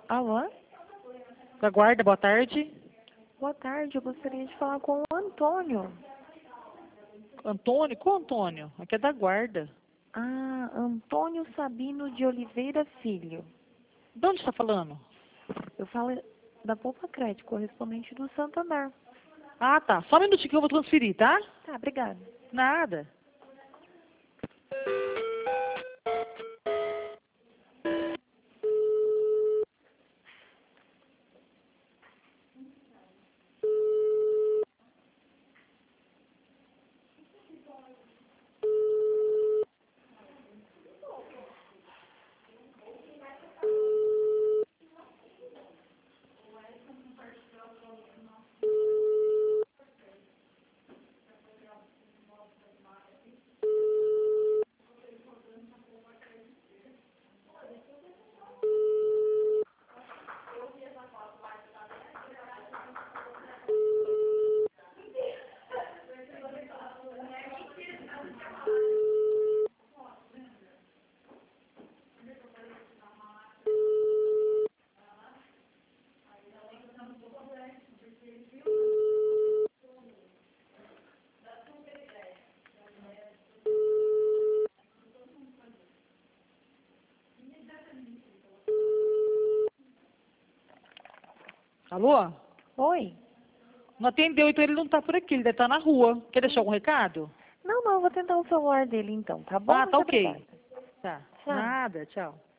Alô? Da guarda, boa tarde. Boa tarde, eu gostaria de falar com o Antônio. Antônio? Qual Antônio? Aqui é da guarda. Ah, Antônio Sabino de Oliveira Filho. De onde está falando? Eu falo da Poupa Crédito, correspondente do Santander. Ah, tá. Só um minutinho que eu vou transferir, tá? Tá, obrigada. Nada. Alô? Oi? Não atendeu, então ele não tá por aqui, ele deve estar na rua. Quer deixar algum recado? Não, eu vou tentar o celular dele então, tá bom? Ah, tá Muito ok. obrigada. Tá. Tchau. Nada, tchau.